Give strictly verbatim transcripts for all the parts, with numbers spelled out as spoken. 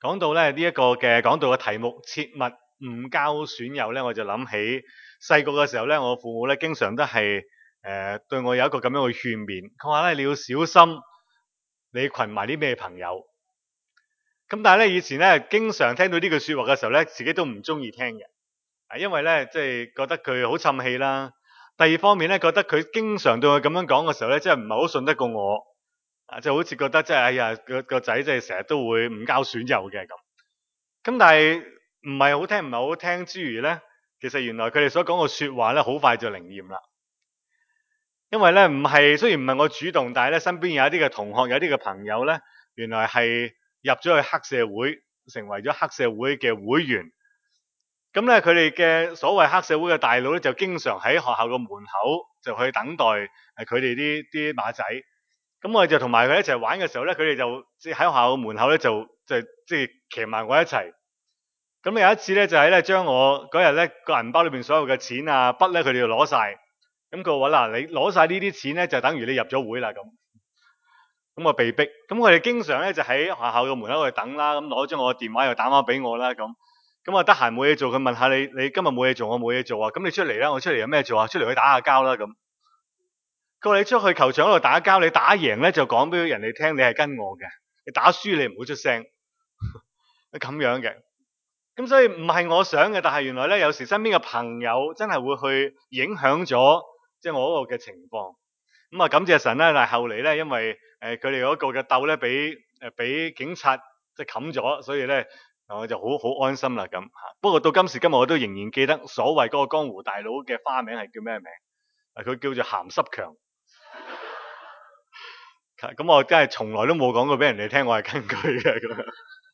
講到咧呢一個嘅講道嘅題目，切勿誤交損友咧，我就諗起細個嘅時候咧，我父母咧經常都係誒、呃、對我有一個咁樣嘅勸勉，佢話咧你要小心你群埋啲咩朋友。咁但係咧以前咧經常聽到呢句說話嘅時候咧，自己都唔中意聽嘅，啊因為咧即係覺得佢好沉氣啦。第二方面咧，覺得佢經常對我咁樣講嘅時候咧，真係唔係好信得過我。啊，就好似覺得即係哎呀個個仔即係成日都會誤交損友嘅咁。咁但係唔係好聽唔係好聽之餘咧，其實原來佢哋所講嘅說話咧，好快就靈驗啦。因為咧唔係雖然唔係我主動，但係咧身邊有一啲嘅同學，有一啲嘅朋友咧，原來係入咗去黑社會，成為咗黑社會嘅會員。咁咧佢哋嘅所謂黑社會嘅大佬咧，就經常喺學校嘅門口就去等待誒佢哋啲啲馬仔。咁我哋就同埋佢一齊玩嘅時候咧，佢哋就即係喺學校嘅門口咧，就就即係騎埋我一齊。咁有一次咧，就係咧將我嗰日咧個銀包裏邊所有嘅錢啊筆咧，佢哋就攞晒。咁佢話嗱，你攞晒呢啲錢咧，就等於你入咗會啦咁。咁我被逼，咁我哋經常咧就喺學校嘅門口度等啦，咁攞咗我嘅電話又打翻俾我啦咁。咁我得閒冇嘢做，佢問下你，你今日冇嘢做，我冇嘢做啊。咁你出嚟啦，我出嚟有咩做啊？出嚟去打下交啦咁。佢話你出去球場嗰度打交，你打贏咧就講俾人哋聽你係跟我嘅，你打輸你唔好出聲。咁樣嘅。咁所以唔係我想嘅，但係原來咧有時身邊嘅朋友真係會去影響咗即係我嗰個嘅情況。咁啊感謝神啦，但係後嚟咧因為誒佢哋嗰個嘅鬥咧俾誒俾警察即係冚咗，所以咧我就好好安心啦咁。不過到今時今日我都仍然記得所謂嗰個江湖大佬嘅花名係叫咩名？佢叫做鹹濕強。咁我真係從來都冇講過俾人哋聽，我係跟佢嘅咁。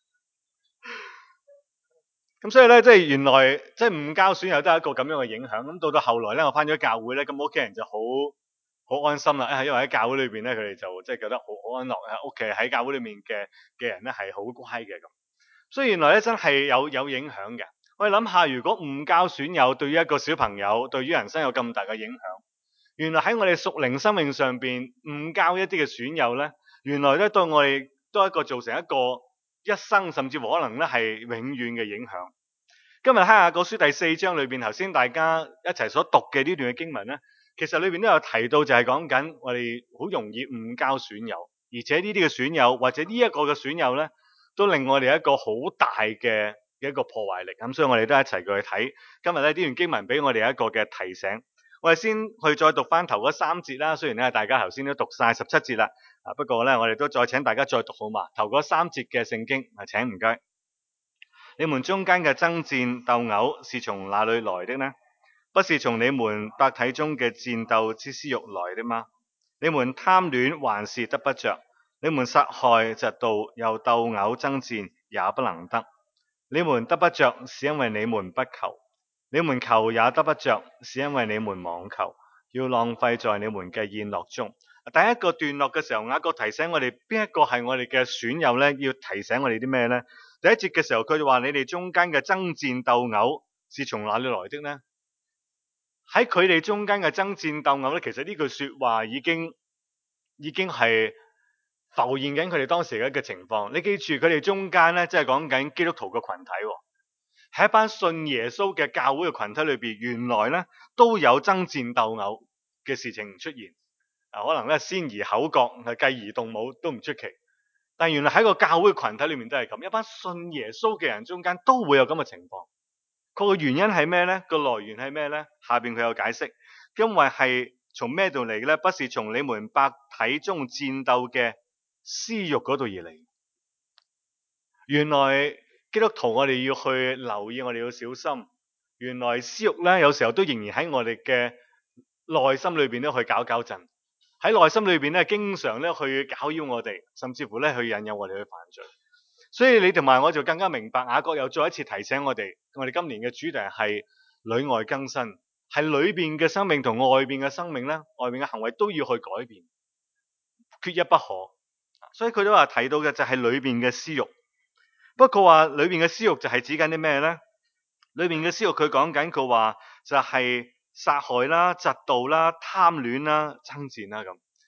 咁所以咧，即係原來即係誤交損友都係一個咁樣嘅影響。咁到到後來咧，我翻咗教會咧，咁屋企人就好好安心啦。因為喺教會裏邊咧，佢哋就即係覺得好好安樂啊。屋企喺教會裏面嘅嘅人咧係好乖嘅咁。所以原來咧真係有有影響嘅。我哋諗下，如果誤交損友對於一個小朋友，對於人生有咁大嘅影響，原來喺我哋屬靈生命上邊誤交一啲嘅損友咧，原來咧對我哋都係一個造成一個一生甚至乎可能咧係永遠嘅影響。今日喺雅各書第四章裏邊，頭先大家一齊所讀嘅呢段嘅經文咧，其實裏邊都有提到，就係講緊我哋好容易誤交損友，而且呢啲嘅損友或者呢一個嘅損友咧，都令我哋一個好大嘅一個破壞力。咁所以我哋都一齊過去睇今日咧呢段經文俾我哋一個嘅提醒。我哋先去再讀翻頭嗰三節啦。雖然咧大家頭先都讀晒十七節啦，啊不過咧我哋都再請大家再讀好嘛？頭嗰三節嘅聖經，啊請唔該。你們中間嘅爭戰鬥毆是從哪裏來的呢？不是從你們百體中嘅戰鬥之私欲來的嗎？你們貪戀還是得不着，你們殺害嫉妒又鬥毆爭戰也不能得。你們得不着是因為你們不求，你們求也得不着是因為你們妄求，要浪費在你們嘅宴樂中。第一個段落嘅時候，雅各提醒我哋邊一個係我哋嘅損友呢？要提醒我哋啲咩呢？第一節嘅時候，佢就話你哋中間嘅爭戰鬥毆是從哪裏來的呢？喺佢哋中間嘅爭戰鬥毆咧，其實呢句說話已經已經係浮現緊佢哋當時嘅一個情況。你記住，佢哋中間咧，即係講緊基督徒嘅群體，喺一班信耶穌嘅教會嘅群體裏邊，原來咧都有爭戰鬥毆嘅事情出現。啊，可能咧先而口角，繼而動武都唔出奇。但原來喺個教會群體裏面都係咁，一班信耶穌嘅人中間都會有咁嘅情況。佢個原因係咩呢？個來源係咩呢？下邊佢有解釋，因為係從咩度嚟呢？不是從你們百體中戰鬥嘅私欲嗰度而嚟。原來基督徒我哋要去留意，我哋要小心。原來私欲呢，有時候都仍然喺我哋嘅內心裏邊咧去搞搞震。喺內心裏邊咧，經常咧去攪擾我哋，甚至乎咧去引誘我哋去犯罪。所以你同埋我就更加明白，雅各又再一次提醒我哋，我哋今年嘅主題係裏外更新，係裏邊嘅生命同外邊嘅生命咧，外邊嘅行為都要去改變，缺一不可。所以佢都話提到嘅就係裏邊嘅私欲。不過話裏邊嘅私欲就係指緊啲咩咧？裏邊嘅私欲佢講緊佢話就係殺害啦、嫉妒啦、貪戀啦、爭戰啦咁。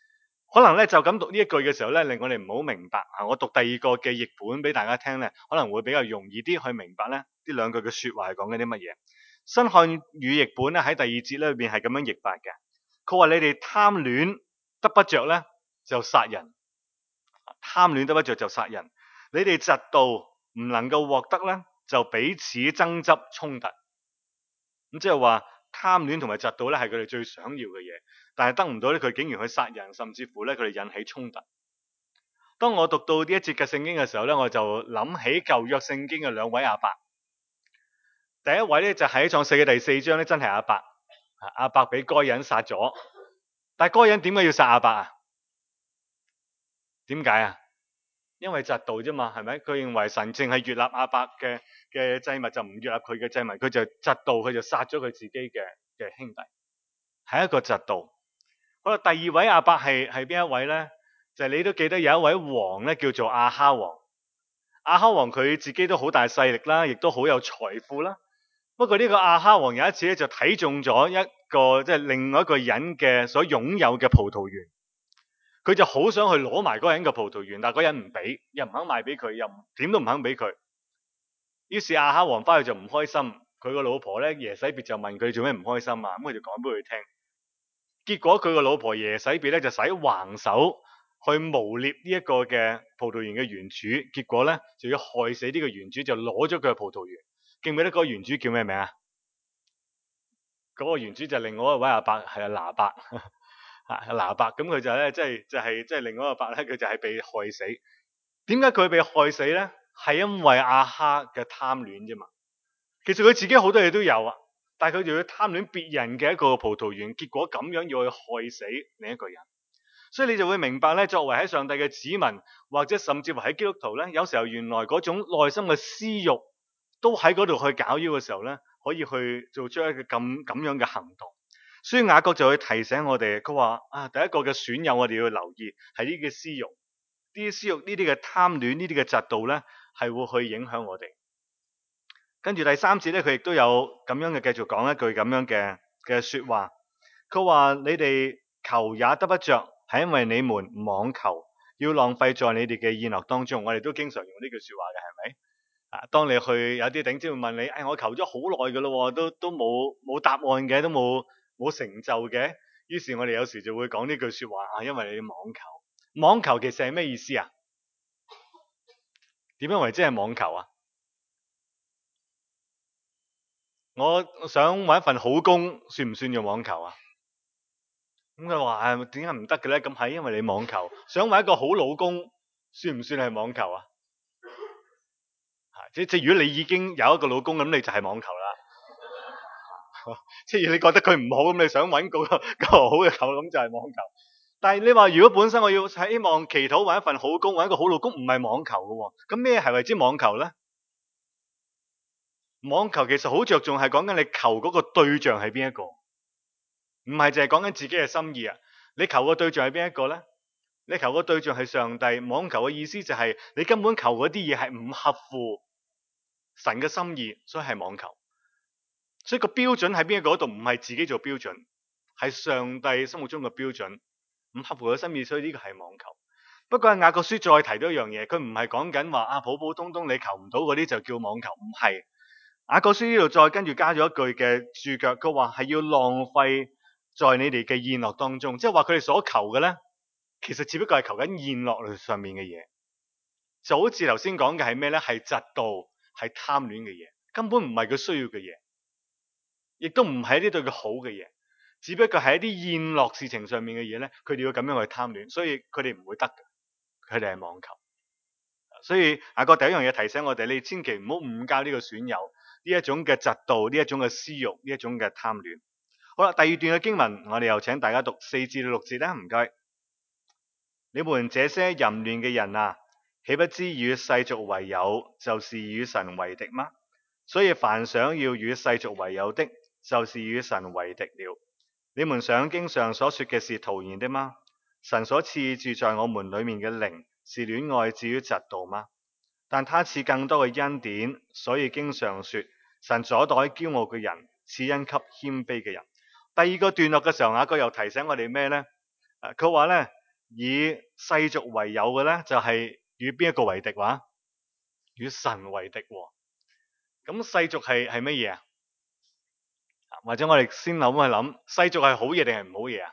可能咧就咁讀呢一句嘅時候咧，令我哋唔好明白啊！我讀第二個嘅譯本俾大家聽咧，可能會比較容易啲去明白咧呢兩句嘅説話係講緊啲乜嘢。新漢語譯本咧喺第二節咧裏邊係咁樣譯法嘅，佢話你哋貪戀得不着咧就殺人，貪戀得不着就殺人；你哋嫉妒唔能夠獲得咧就彼此爭執衝突。咁即係話貪戀同埋嫉妒咧係佢哋最想要嘅嘢，但係得唔到咧，佢竟然去殺人，甚至乎咧佢哋引起衝突。當我讀到呢一節嘅聖經嘅時候咧，我就諗起舊約聖經嘅兩位亞伯。第一位咧就喺創世嘅第四章咧，真係亞伯，亞伯俾該隱殺咗。但係該隱點解要殺亞伯啊？點解啊？因為嫉妒啫嘛，係咪？佢認為神淨係悅納亞伯嘅嘅祭物，就唔悅納佢嘅祭物，佢就嫉妒，佢就殺咗佢自己嘅嘅兄弟，係一個嫉妒。好啦，第二位亞伯係係邊一位咧？就係、是、你都記得有一位王咧，叫做亞哈王。亞哈王佢自己都好大勢力啦，亦都好有財富啦。不過呢個亞哈王有一次咧就睇中咗一個即係、就是、另外一個人嘅所擁有嘅葡萄園。佢就好想去攞埋嗰個人嘅葡萄園，但係嗰個人唔俾，又唔肯賣俾佢，又點都唔肯俾佢。於是亞哈王翻去就唔開心，佢個老婆咧耶洗別就問佢做咩唔開心啊？咁佢就講俾佢聽。結果佢個老婆耶洗別咧就使橫手去誣衊呢一個嘅葡萄園嘅園主，結果咧就要害死呢個園主，就攞咗佢嘅葡萄園。記唔記得嗰個園主叫咩名啊？嗰、那個園主就另外一位亞伯，係阿拿伯。啊，拿伯咁佢就咧，即係就係即係另外一個伯咧，佢就係被害死。點解佢被害死咧？係因為亞哈嘅貪戀啫嘛。其實佢自己好多嘢都有啊，但係佢就要貪戀別人嘅一個葡萄園，結果咁樣要去害死另一個人。所以你就會明白咧，作為喺上帝嘅子民，或者甚至乎喺基督徒咧，有時候原來嗰種內心嘅私欲都喺嗰度去攪擾嘅時候咧，可以去做出一個咁咁樣嘅行動。所以雅各就會提醒我哋，佢話啊，第一個嘅損友我哋要留意係呢啲嘅私欲，呢啲私欲呢啲嘅貪戀呢啲嘅嫉妒咧，係會去影響我哋。跟住第三節咧，佢亦都有咁樣嘅繼續講一句咁樣嘅嘅說話，佢話你哋求也得不着，係因為你們妄求，要浪費在你哋嘅宴樂當中。我哋都經常用呢句說話嘅，係咪？啊，當你去有啲頂尖會問你，誒、哎，我求咗好耐噶咯，都都冇冇答案嘅，都冇。冇成就嘅，於是我哋有時就會講呢句說話啊，因為你妄求，妄求其實係咩意思啊？點樣為之係妄求啊？我想搵一份好工，算唔算用妄求啊？咁佢話誒，點解唔得嘅咧？咁係因為你妄求。想搵一個好老公，算唔算係妄求啊？即即如果你已經有一個老公，咁你就係妄求啦。即係你覺得佢唔好，咁你想搵個個好嘅求，咁就係妄求。但係你話如果本身我要希望祈禱搵一份好工，搵一個好老公，唔係妄求嘅，咁咩係為之妄求咧？妄求其實好着重係講緊你求嗰個對象係邊一個，唔係淨係講緊自己嘅心意啊。你求個對象係邊一個咧？你求個對象係上帝。妄求嘅意思就係你根本求嗰啲嘢係唔合乎神嘅心意，所以係妄求。所以個標準喺邊一個度，唔係自己做標準，係上帝心目中嘅標準，唔合乎佢心意，所以呢個係妄求。不過雅各書再提到一樣嘢，佢唔係講緊話啊普普通通你求唔到嗰啲就叫妄求，唔係。雅各書呢度再跟住加咗一句嘅注腳，佢話係要浪費在你哋嘅宴樂當中，即係話佢哋所求嘅咧，其實只不過係求緊宴樂上面嘅嘢，就好似頭先講嘅係咩咧？係嫉妒，係貪戀嘅嘢，根本唔係佢需要嘅嘢。亦都唔係呢對佢好嘅嘢，只不過係一啲宴樂事情上面嘅嘢咧，佢哋要咁樣去貪戀，所以佢哋唔會得嘅，佢哋係妄求。所以雅各第一樣嘢提醒我哋，你千祈唔好誤交呢個損友，呢一種嘅嫉妒，呢一種嘅私欲，呢一種嘅貪戀。好啦，第二段嘅經文，我哋又請大家讀四至六節啦，唔該。你們這些淫亂嘅人啊，豈不知與世俗為友，就是與神為敵嗎？所以凡想要與世俗為友的，就是與神為敵了。你們想經上所說嘅是徒然的嗎？神所賜住在我們裏面嘅靈是戀愛至於嫉妒嗎？但他賜更多嘅恩典，所以經上說神阻擋驕傲嘅人，賜恩給謙卑嘅人。第二個段落嘅時候，雅各又提醒我哋咩呢？佢話呢， 以世俗為友嘅咧，就係與邊一個為敵話？與神為敵喎。咁世俗係係乜嘢啊？或者我哋先諗一諗，世俗係好嘢定係唔好嘢啊？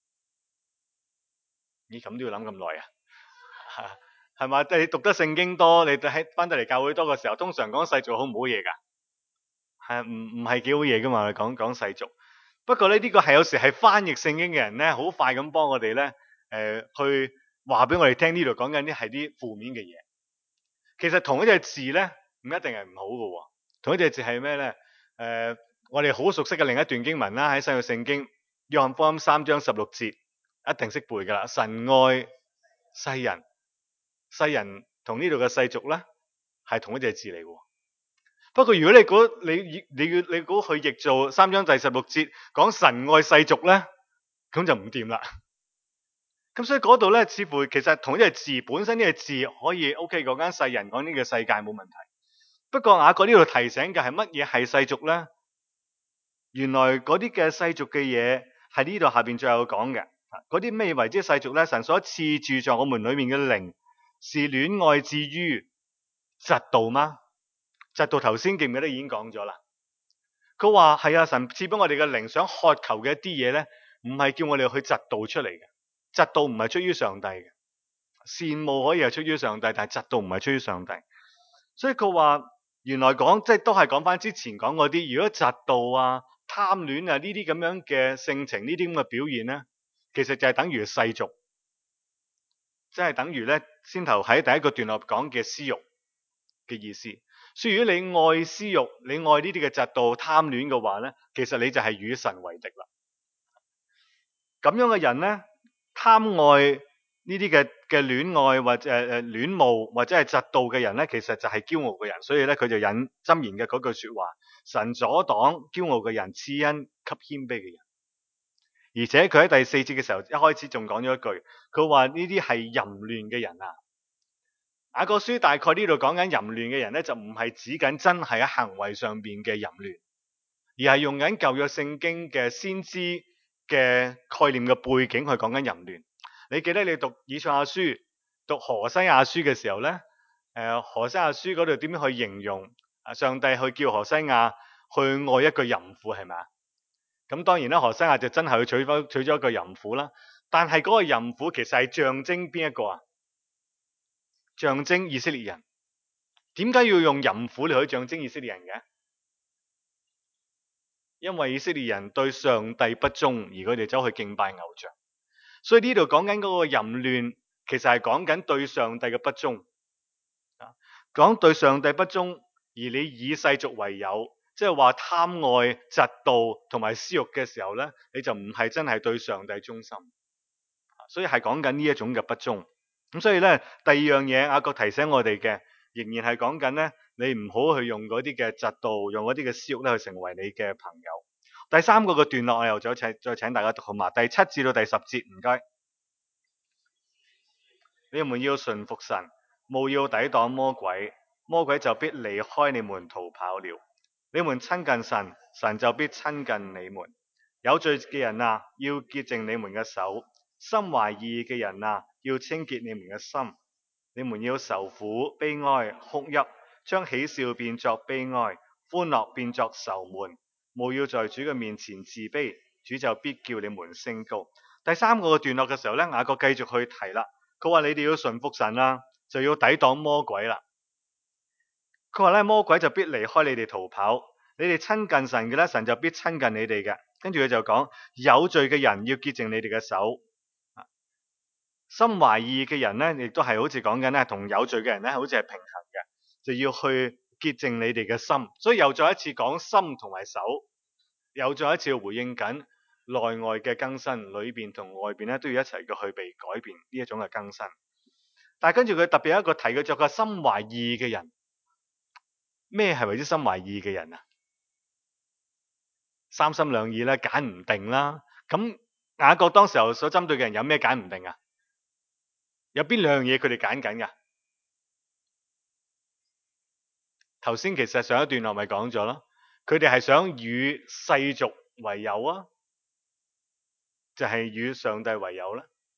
咦，咁都要諗咁耐啊？係嘛？即係你讀得聖經多，你喺翻得嚟教會多嘅時候，通常講世俗好唔好嘢㗎？係唔唔係幾好嘢㗎嘛？我哋講講世俗。不過咧，呢個係有時係翻譯聖經嘅人咧，好快咁幫我哋咧，誒去話俾我哋聽呢度講緊啲係啲負面嘅嘢。其實同一隻字咧，唔一定係唔好嘅喎。同一隻字係咩咧？誒，我哋好熟悉嘅另一段經文啦，喺新約聖經約翰福音三章十六節，一定識背㗎啦。神愛世人，世人同呢度嘅世俗咧係同一隻字嚟嘅。不過如果你估你你要你估去譯做三章第十六節講神愛世俗咧，咁就唔掂啦。咁所以嗰度咧，似乎其實同一隻字本身呢個字可以 OK 嗰間世人講呢個世界冇問題。不過雅各呢度提醒嘅係乜嘢係世俗咧？原來嗰啲嘅世俗嘅嘢係呢度下邊最後講嘅。嗰啲咩為之世俗咧？神所賜住在我們裏面嘅靈是戀愛至於嫉妒嗎？嫉妒頭先記唔記得已經講咗啦？佢話係啊，神賜俾我哋嘅靈想渴求嘅一啲嘢咧，唔係叫我哋去嫉妒出嚟嘅。嫉妒唔係出於上帝嘅，羨慕可以係出於上帝，但係嫉妒唔係出於上帝。所以佢話原來講即係都係講翻之前講嗰啲，如果嫉妒啊、貪戀啊呢啲咁樣嘅性情，呢啲咁嘅表現咧，其實就係等於世俗，即係等於咧先頭喺第一個段落講嘅私欲嘅意思。所以如果你愛私欲，你愛呢啲嘅嫉妒、貪戀嘅話咧，其實你就係與神為敵啦。咁樣嘅人咧，貪愛呢啲嘅嘅戀愛或者誒誒戀慕或者係嫉妒嘅人咧，其實就係驕傲嘅人。所以咧佢就引箴言嘅嗰句說話：神阻擋驕傲嘅人，賜恩給謙卑嘅人。而且佢喺第四節嘅時候一開始仲講咗一句，佢話呢啲係淫亂嘅人啊。雅各書大概呢度講緊淫亂嘅人咧，就唔係指緊真係喺行為上邊嘅淫亂，而係用緊舊約聖經嘅先知嘅概念嘅背景去講緊淫亂。你記得你讀以賽亞書、讀何西亞書嘅時候咧，誒何西亞書嗰度點樣去形容啊？上帝去叫何西亞去愛一個淫婦係咪啊？咁當然啦，何西亞就真係去娶翻娶咗一個淫婦啦。但係嗰個淫婦其實係象徵邊一個啊？象徵以色列人。點解要用淫婦嚟去象徵以色列人嘅？因為以色列人對上帝不忠，而佢哋走去敬拜偶像。所以呢度講緊嗰個淫亂，其實係講緊對上帝嘅不忠。講對上帝不忠，而你以世俗為友，即係話貪愛、嫉妒同埋私欲嘅時候咧，你就唔係真係對上帝忠心。所以係講緊呢一種嘅不忠。咁所以咧，第二樣嘢雅各提醒我哋嘅，仍然係講緊咧，你唔好去用嗰啲嘅嫉妒，用嗰啲嘅私欲咧去成為你嘅朋友。第三個嘅段落我又再請再請大家讀好嘛？第七至到第十節，唔該。你們要順服神，務要抵擋魔鬼，魔鬼就必離開你們逃跑了。你們親近神，神就必親近你們。有罪嘅人啊，要潔淨你們嘅手；心懷二意嘅人啊，要清潔你們嘅心。你們要愁苦、悲哀、哭泣，將喜笑變作悲哀，歡樂變作愁悶。務要在主嘅面前自卑，主就必叫你們升高。第三個段落嘅時候咧，雅各繼續去提啦。佢話你哋要順服神啦，就要抵擋魔鬼啦。佢話咧，魔鬼就必離開你哋逃跑。你哋親近神嘅咧，神就必親近你哋嘅。跟住佢就講，有罪嘅人要潔淨你哋嘅手，心懷二意嘅人咧，亦都係好似講緊咧，同有罪嘅人咧，好似係平衡嘅，就要去潔淨你哋嘅心。所以又再一次講心同埋手，又再一次回應緊內外嘅更新，裏邊同外邊咧都要一齊嘅去被改變呢一種嘅更新。但係跟住佢特別有一個提嘅，就係心懷二意嘅人。咩係為之心懷二意嘅人啊？三心兩意咧，揀唔定啦。咁雅各當時候所針對嘅人有咩揀唔定啊？有邊兩樣嘢佢哋揀緊噶？頭先其實上一段落咪講咗咯，佢哋係想與世俗為友啊，就係與上帝為友啦。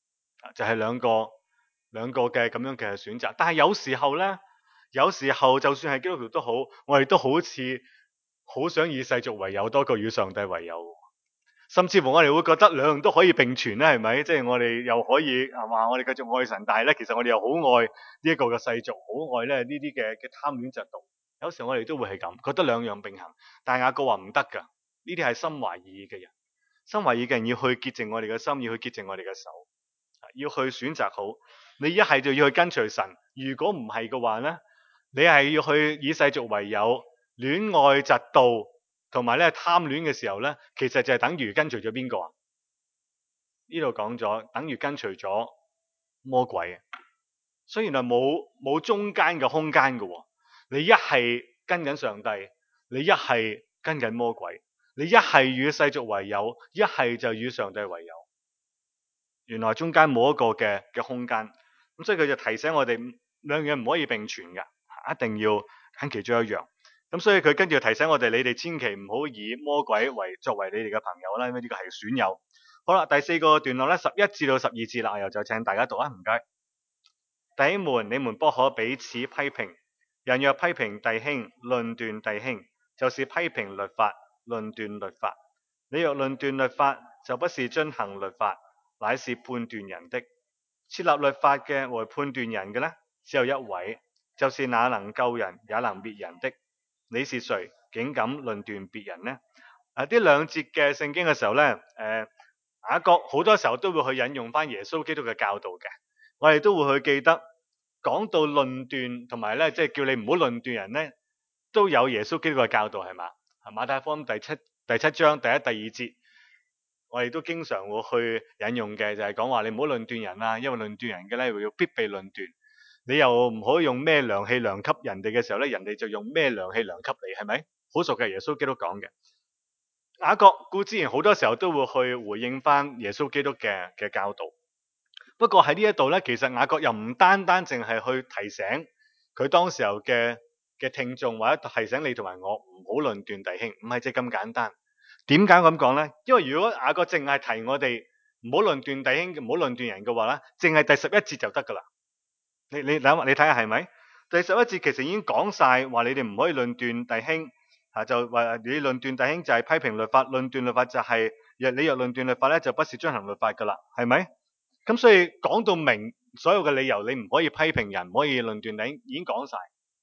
就係、是、兩個兩個嘅咁樣嘅選擇。但係有時候呢，有時候就算係基督徒都好，我哋都好似好想以世俗為友多過與上帝為友，甚至乎我哋會覺得兩樣都可以並存咧，係咪？即係我哋又可以係嘛，我哋繼續愛神，但係咧，其實我哋又好愛呢一個嘅世俗，好愛咧呢啲嘅嘅貪戀嫉妒。有時候我哋都會係咁，覺得兩樣並行。但係雅各話唔得噶，呢啲係心懷二意嘅人，心懷二意嘅人要去潔淨我哋嘅心，要去潔淨我哋嘅手，要去選擇好。你一係就要去跟隨神，如果唔係嘅話咧，你係要去以世俗為友，戀愛嫉妒同埋咧貪戀嘅時候咧，其實就係等於跟隨咗邊個啊？呢度講咗，等於跟隨咗魔鬼。所以原來冇冇中間嘅空間嘅喎。你一係跟緊上帝，你一係跟緊魔鬼，你一係與世俗為友，一係就與上帝為友。原來中間冇一個嘅嘅空間，咁所以佢就提醒我哋兩樣唔可以並存嘅，一定要揀其中一樣。咁所以佢跟住提醒我哋，你哋千祈唔好以魔鬼為作為你哋嘅朋友啦，因為呢個係損友。好啦，第四個段落咧，十一至到十二節啦，又就請大家讀啊，唔該。弟兄們，你們不可彼此批評。人若批評弟兄，論斷弟兄，就是批評律法，論斷律法。你若論斷律法，就不是遵行律法，乃是判斷人的。設立律法嘅和判斷人嘅呢，只有一位，就是那能救人也能滅人的。你是誰，竟敢論斷別人呢？啊，呢兩節嘅聖經嘅時候呢，誒、呃，雅各好多時候都會去引用翻耶穌基督嘅教導嘅。我哋都會去記得，講到論斷同埋咧，即係叫你唔好論斷人咧，都有耶穌基督嘅教導係嘛？係馬太福音第七第七章第一第二節，我哋都經常會去引用嘅，就係講話你唔好論斷人啊，因為論斷人嘅咧會要必被論斷。你又唔可以用咩量器量給人哋嘅時候咧，人哋就用咩量器量給你，係咪？好熟嘅，耶穌基督講嘅。雅各故之然好多時候都會去回應翻耶穌基督嘅嘅教導。不過喺呢一度咧，其實雅各又唔單單淨係去提醒佢當時候嘅嘅聽眾，或者提醒你同埋我唔好論斷弟兄，唔係即係咁簡單。點解咁講咧？因為如果雅各淨係提我哋唔好論斷弟兄，唔好論斷人嘅話咧，淨係第十一節就得噶啦。你你諗，你睇下係咪？第十一節其實已經講晒話，你哋唔可以論斷弟兄，吓就話你論斷弟兄就係批評律法，論斷律法就係、是、若你若論斷律法咧，就不是遵行律法噶啦，係咪？咁所以講到明所有嘅理由，你唔可以批評人，唔可以論斷你，已經講晒。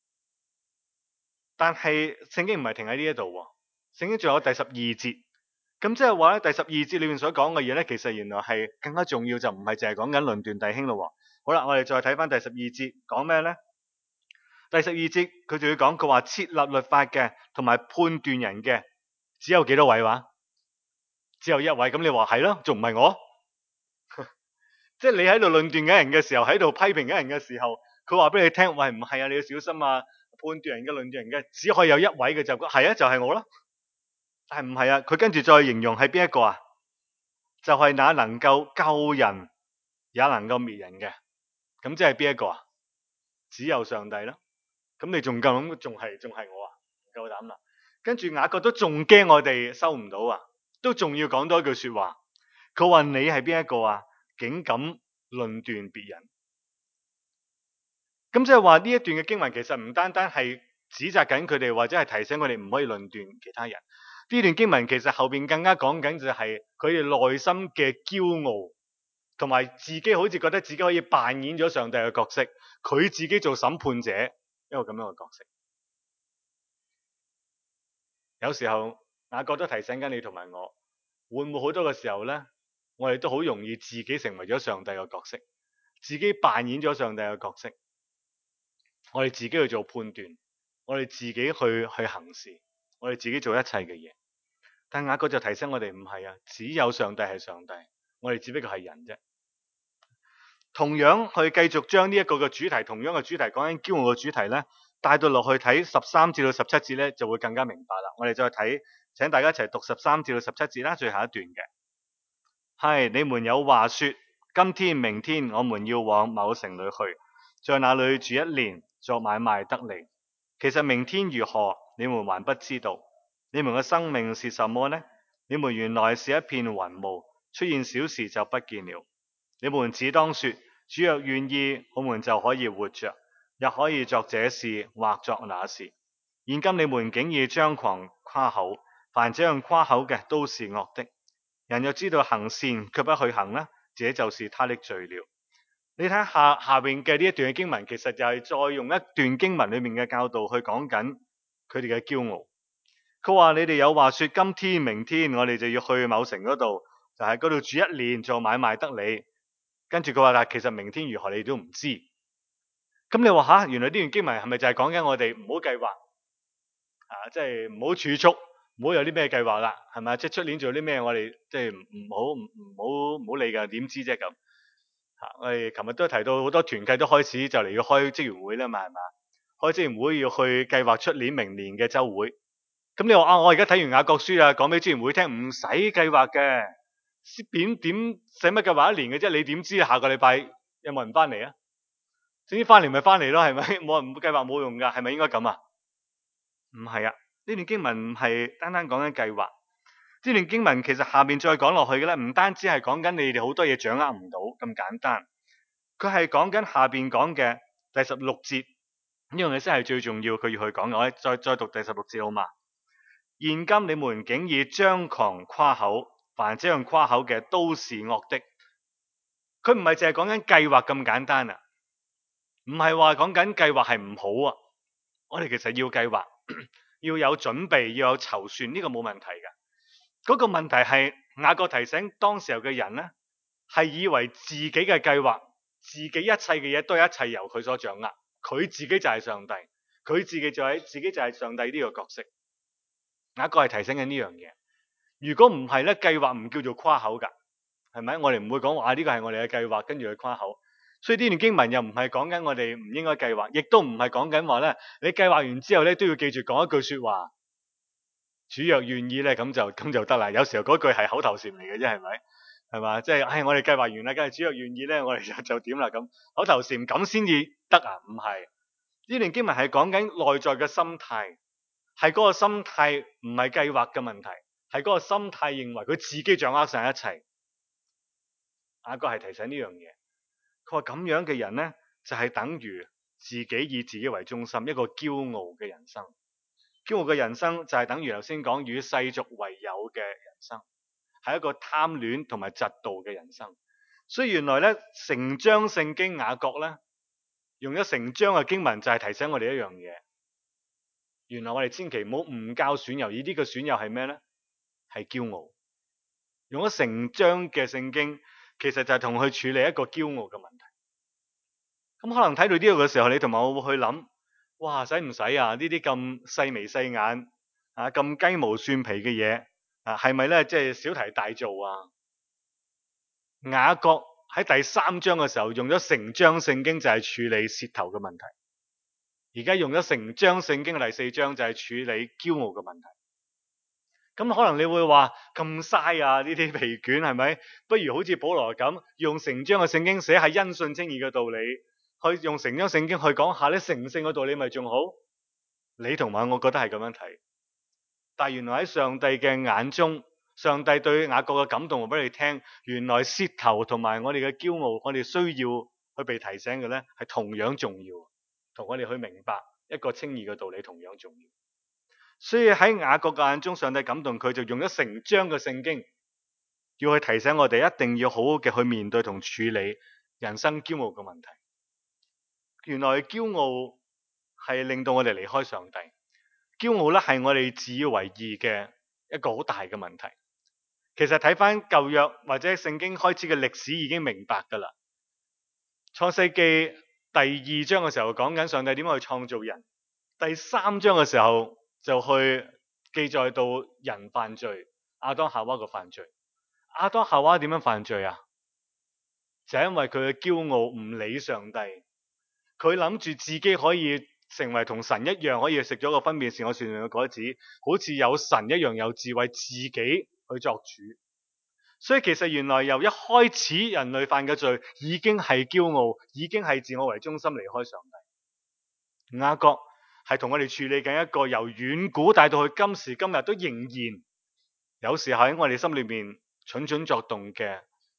但係聖經唔係停喺呢一度，聖經仲有第十二節。咁即係話咧，第十二節裏面所講嘅嘢咧，其實原來係更加重要，就唔係淨係講緊論斷弟兄咯。好啦，我哋再睇翻第十二節講咩咧？第十二節佢仲要講，佢話設立律法嘅同埋判斷人嘅，只有幾多位話？只有一位。咁你話係咯，仲唔係我？即係你喺度論斷緊人嘅時候，喺度批評緊人嘅時候，佢話俾你聽，喂，唔係啊，你要小心啊！判斷人嘅、論斷人嘅，只可以有一位嘅，就係啊，就係我咯。但係唔係啊，佢跟住再形容係邊一個啊？就係那能夠救人也能夠滅人嘅。咁即係邊一個啊？只有上帝咯。咁你仲夠諗，仲係仲係我啊？唔夠膽啦。跟住雅各都仲驚我哋收唔到啊，都仲要講多一句說話。佢話你係邊一個啊？竟敢論斷別人。咁即係話呢一段嘅經文其實唔單單係指責緊佢哋，或者係提醒佢哋唔可以論斷其他人。呢段經文其實後邊更加講緊就係佢哋內心嘅驕傲，同埋自己好似覺得自己可以扮演咗上帝嘅角色，佢自己做審判者一個咁樣嘅角色。有時候雅各都提醒緊你同埋我，會唔會好多嘅時候呢？我哋都好容易自己成為咗上帝嘅角色，自己扮演咗上帝嘅角色，我哋自己去做判斷，我哋自己去去行事，我哋自己做一切嘅嘢。但雅各就提醒我哋唔係啊，只有上帝係上帝，我哋只不過係人啫。同樣去繼續將呢一個嘅主題，同樣嘅主題講緊驕傲嘅主題呢，帶到落去睇十三至到十七節呢，就會更加明白啦。我哋再睇，請大家一齊讀十三至到十七節啦，最後一段嘅。係，你們有話說，今天明天我們要往某城裏去，在那裏住一年，作買賣得利。其實明天如何，你們還不知道。你們嘅生命是什麼呢？你們原來是一片雲霧，出現小事就不見了。 你們只當說，主若願意，我們就可以活着，也可以作這事或作那事。現今你們竟以張狂誇口，凡這樣誇口嘅都是惡的。人若知道行善卻不去行呢，這就是他的罪了。你睇下下邊嘅呢一段嘅經文，其實就係再用一段經文裏面嘅教導去講緊佢哋嘅驕傲。佢話你哋有話說，今天明天我哋就要去某城嗰度，就喺嗰度住一年做買賣得利。跟住佢話，但其實明天如何你都唔知。咁你話吓，原來呢段經文係咪就係講緊我哋唔好計劃啊？即係唔好儲蓄，唔好有啲咩計劃啦，係咪？即係出年做啲咩，我哋即係唔唔好唔唔好唔好理噶，點知啫咁？吓，我哋琴日都提到好多團契都開始就嚟要開職員會啦嘛，係嘛？開職員會要去計劃出年明年嘅週會。咁你話啊，我而家睇完雅各書啊，講俾職員會聽，唔使計劃嘅，點點使乜計劃一年嘅啫？你點知下個禮拜有冇人翻嚟啊？總之翻嚟咪翻嚟咯，係咪？冇人計劃冇用噶，係咪應該咁啊？唔係啊，呢段經文唔係單單講緊計劃。呢段經文其實下邊再講落去嘅咧，唔單止係講緊你哋好多嘢掌握唔到咁簡單，佢係講緊下邊講嘅第十六節呢樣嘢先係最重要，佢要去講嘅。我再再讀第十六節好嘛？現今你們竟以張狂誇口，凡這樣誇口嘅都是惡的。佢唔係淨係講緊計劃咁簡單啊，唔係話講緊計劃係唔好啊。我哋其實要計劃，要有準備，要有籌算，呢個冇問題嘅。嗰個問題係雅各提醒當時候嘅人呢，係以為自己嘅計劃，自己一切嘅嘢都係一切由佢所掌握，佢自己就係上帝，佢自己就係自己就係上帝呢個角色。雅各係提醒緊呢樣嘢。如果唔係咧，計劃唔叫做誇口噶，係咪？我哋唔會講話呢個係我哋嘅計劃，跟住去誇口。所以呢段經文又唔係講緊我哋唔應該計劃，亦都唔係講緊話咧，你計劃完之後咧都要記住講一句說話。主若願意咧，咁就咁就得啦。有時候嗰句係口頭禪嚟嘅啫，係咪？係嘛？即係，唉，我哋計劃完啦，梗係主若願意咧，我哋就就點啦咁。口頭禪咁先至得啊？唔係。呢段經文係講緊內在嘅心態，係嗰個心態唔係計劃嘅問題，係嗰個心態認為佢自己掌握晒一切。雅各係提醒呢樣嘢，佢話咁樣嘅人咧，就係等於自己以自己為中心，一個驕傲嘅人生。驕傲嘅人生就係等於頭先講與世俗為友嘅人生，係一個貪戀同埋嫉妒嘅人生。所以原來咧，成章聖經雅各咧用咗成章嘅經文，就係提醒我哋一樣嘢。原來我哋千祈唔好誤交損友，而呢個損友係咩咧？係驕傲。用咗成章嘅聖經，其實就係同佢處理一個驕傲嘅問題。咁可能睇到呢度嘅時候，你同埋我會去諗。哇，使唔使啊？呢啲咁細眉細眼啊，咁雞毛蒜皮嘅嘢啊，係咪咧？即係小題大做啊？雅各喺第三章嘅時候用咗成章聖經就係處理舌頭嘅問題，而家用咗成章聖經嘅第四章就係處理驕傲嘅問題。咁可能你會話咁嘥啊？呢啲皮卷係咪？不如好似保羅咁，用成章嘅聖經寫係因信稱義嘅道理。去用成章聖經去講下咧，成聖嘅道理咪仲好？你同埋我覺得係咁樣睇，但係原來喺上帝嘅眼中，上帝對雅各嘅感動話俾你聽，原來舌頭同埋我哋嘅驕傲，我哋需要去被提醒嘅咧，係同樣重要，同我哋去明白一個稱義嘅道理同樣重要。所以喺雅各嘅眼中，上帝感動佢就用咗成章嘅聖經，要去提醒我哋一定要好好嘅去面對同處理人生驕傲嘅問題。原來驕傲係令到我哋離開上帝，驕傲咧係我哋自以為義嘅一個好大嘅問題。其實睇翻舊約或者聖經開始嘅歷史已經明白噶啦。創世記第二章嘅時候講緊上帝點樣去創造人，第三章嘅時候就去記載到人犯罪，亞當夏娃個犯罪。亞當夏娃點樣犯罪啊？就係因為佢嘅驕傲唔理上帝。佢諗住自己可以成為同神一樣，可以食咗個分辨善惡樹上嘅果子，好似有神一樣有智慧，自己去作主。所以其實原來由一開始人類犯嘅罪，已經係驕傲，已經係自我為中心離開上帝。雅各係同我哋處理緊一個由遠古帶到去今時今日都仍然有時候喺我哋心裏面蠢蠢作動嘅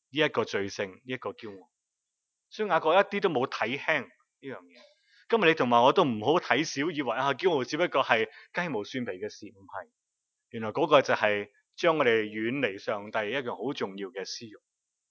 呢一個罪性，呢一個驕傲。所以雅各一啲都冇睇輕呢樣嘢。今日你同埋我都唔好睇小，以為啊驕傲只不過係雞毛蒜皮嘅事，唔係。原來嗰個就係將我哋遠離上帝一樣好重要嘅私欲。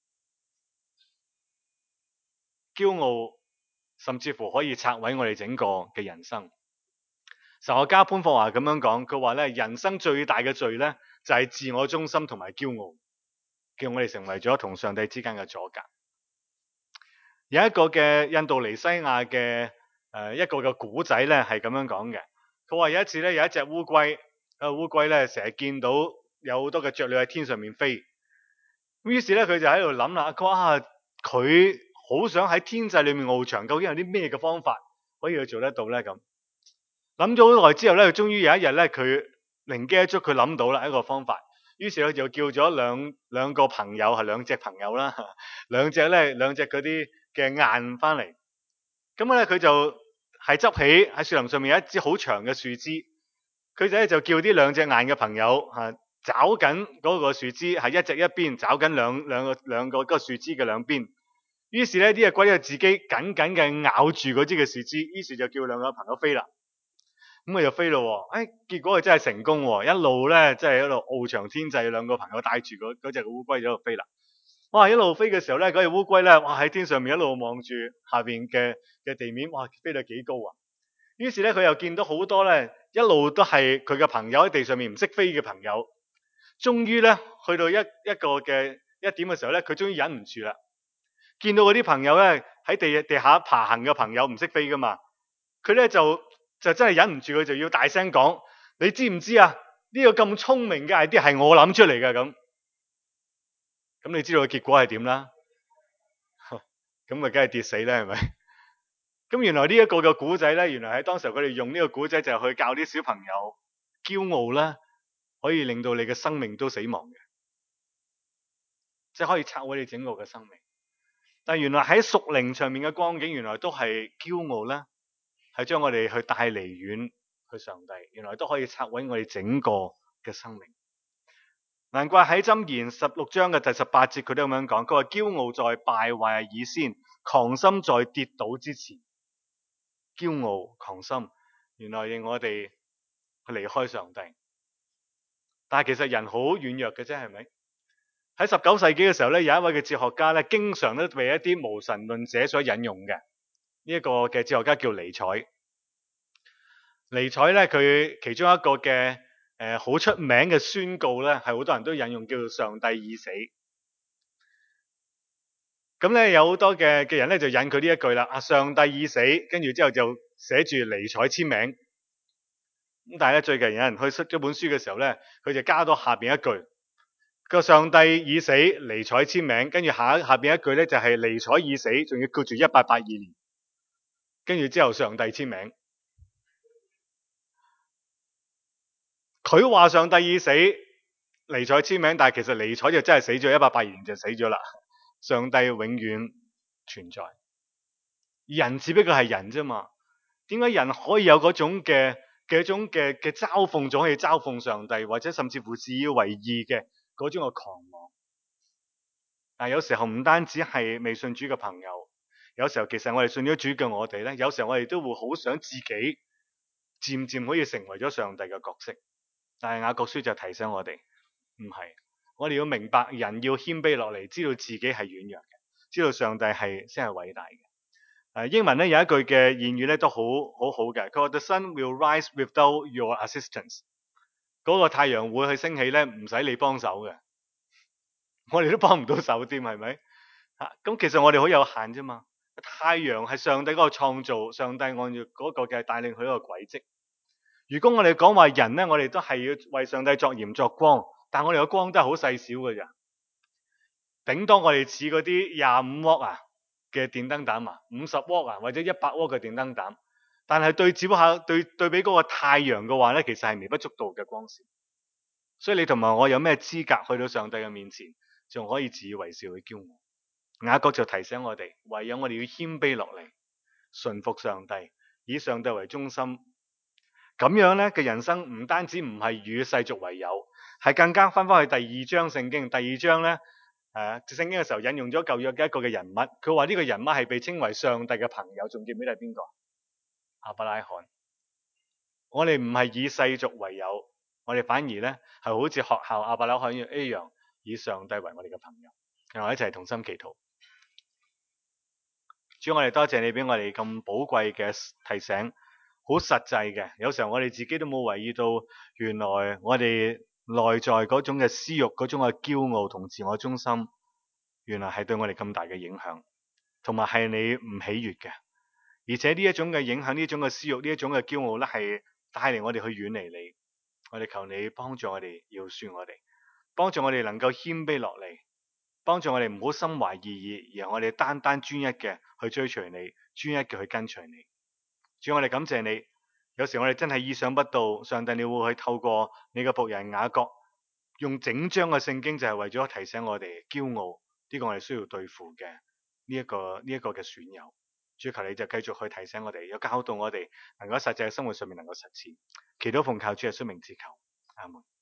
驕傲甚至乎可以拆毀我哋整個嘅人生。神學家潘霍華咁樣講，佢話咧，人生最大嘅罪咧就係自我中心同埋驕傲，叫我哋成為咗同上帝之間嘅阻隔。有一個嘅印度尼西亞嘅誒一個嘅古仔咧係咁樣講嘅。佢話有一次咧有一隻烏龜，個烏龜咧成日見到有好多嘅雀鳥喺天上面飛，於是咧佢就喺度諗啦，佢話佢好想喺天際裏面翱翔，究竟有啲咩嘅方法可以去做得到咧？咁諗咗好耐之後咧，佢終於有一日咧，佢靈機一觸，佢諗到啦一個方法。於是佢就叫咗兩兩個朋友，係兩隻朋友啦，兩隻咧兩隻嗰啲嘅雁翻嚟。咁咧佢就係執起喺樹林上面有一支好長嘅樹枝，佢就咧就叫啲兩隻雁嘅朋友嚇抓緊嗰個樹枝，係一隻一邊抓緊兩兩個兩個嗰個樹枝嘅兩邊。於是咧啲隻龜就自己緊緊嘅咬住嗰支嘅樹枝，於是就叫兩個朋友飛啦。咁佢就飛咯，誒、哎，結果佢真係成功喎，一路咧即係一路翱翔天際，兩個朋友帶住嗰嗰隻烏龜喺度飛啦。哇！一路飛嘅時候咧，嗰隻烏龜咧，哇喺天上面一路望住下邊嘅嘅地面，哇飛到幾高啊！於是咧佢又見到好多咧一路都係佢嘅朋友喺地上面唔識飛嘅朋友，終於咧去到一一個嘅一點嘅時候咧，佢終於忍唔住啦，見到嗰啲朋友咧喺地地下爬行嘅朋友唔識飛噶嘛，佢咧就就真係忍唔住，佢就要大聲講：你知唔知啊？呢個咁聰明嘅 idea 係我諗出嚟嘅咁。咁你知道個結果係點啦？咁咪梗係跌死啦，係咪？咁原來呢一個嘅古仔咧，原來喺當時佢哋用呢個古仔就係去教啲小朋友，驕傲咧可以令到你嘅生命都死亡嘅，即係可以拆毀你整個嘅生命。但係原來喺屬靈上面嘅光景，原來都係驕傲咧，係將我哋去帶離遠去上帝，原來都可以拆毀我哋整個嘅生命。難怪喺箴言十六章嘅第十八節，佢都咁樣講，佢話驕傲在敗壞以先，狂心在跌倒之前。驕傲狂心，原來令我哋去離開上帝。但係其實人好軟弱嘅啫，係咪？喺十九世紀嘅時候咧，有一位嘅哲學家咧，經常都被一啲無神論者所引用嘅。呢、這、一個嘅哲學家叫尼采。尼采咧，佢其中一個嘅誒好出名嘅宣告咧，係好多人都引用，叫做上帝已死。咁咧有好多嘅嘅人咧就引佢呢一句啦，啊上帝已死，跟住之後就寫住尼采簽名。咁但係咧最近有人去出咗本書嘅時候咧，佢就加多下邊一句，個上帝已死，尼采簽名，跟住下下邊一句咧就係尼采已死，仲要叫住一八八二年，跟住之後上帝簽名。佢話上帝已死，尼采簽名，但係其實尼采就真係死咗，一八八二年就死咗啦。上帝永遠存在，人只不過係人啫嘛。點解人可以有嗰種嘅嘅一種嘅嘅嘲諷，總可以嘲諷上帝，或者甚至乎自以為義嘅嗰種嘅狂妄？但有時候唔單止係未信主嘅朋友，有時候其實我哋信咗主嘅我哋咧，有時候我哋都會好想自己漸漸可以成為咗上帝嘅角色。但係雅各書就提醒我哋，唔係。我哋要明白，人要謙卑落嚟，知道自己係軟弱嘅，知道上帝係先係偉大嘅。誒、啊，英文咧有一句嘅諺語咧都好好好嘅，佢話 The sun will rise without your assistance。嗰個太陽會去升起咧，唔使你幫手嘅，我哋都幫唔到手添，係咪？嚇、啊，咁其實我哋好有限啫嘛。太陽係上帝嗰個創造，上帝按照嗰個嘅帶領佢一個軌跡。如果我哋講話人咧，我哋都係要為上帝作鹽作光。但我哋個光都係好細小嘅咋，頂多我哋似嗰啲廿五瓦啊嘅電燈膽啊，五十瓦啊或者一百瓦嘅電燈膽，但係對照下對對比嗰個太陽嘅話咧，其實係微不足道嘅光線。所以你同埋我有咩資格去到上帝嘅面前，仲可以自以為是去驕傲？雅各就提醒我哋，唯有我哋要謙卑落嚟，順服上帝，以上帝為中心。咁樣咧嘅人生唔單止唔係與世俗為友，係更加翻翻去第二章聖經。第二章咧係啊，聖經嘅時候引用咗舊約嘅一個嘅人物，佢話呢個人物係被稱為上帝嘅朋友，仲記唔記得係邊個？亞伯拉罕。我哋唔係以世俗為友，我哋反而咧係好似學校亞伯拉罕一樣，以上帝為我哋嘅朋友。讓我一齊同心祈禱。主，我哋多謝你俾我哋咁寶貴嘅提醒，好實際嘅。有時候我哋自己都冇為意到，原來我哋內在嗰種嘅私欲、嗰種嘅驕傲同自我中心，原來係對我哋咁大嘅影響，同埋係你唔喜悅嘅。而且呢一種嘅影響，呢種嘅私欲，呢一種嘅驕傲咧，係帶嚟我哋去遠離你。我哋求你幫助我哋，饒恕我哋，幫助我哋能夠謙卑落嚟。幫助我哋唔好心懷二意，而係我哋單單專一嘅去追隨你，專一嘅去跟隨你。主，我哋感謝你。有時我哋真係意想不到，上帝你會去透過你嘅僕人雅各，用整章嘅聖經就係為咗提醒我哋驕傲呢個我哋需要對付嘅呢一個呢一個嘅損友。主，求你就繼續去提醒我哋，有教導我哋能夠喺實際嘅生活上面能夠實踐。祈禱奉靠主耶穌名字求，阿門。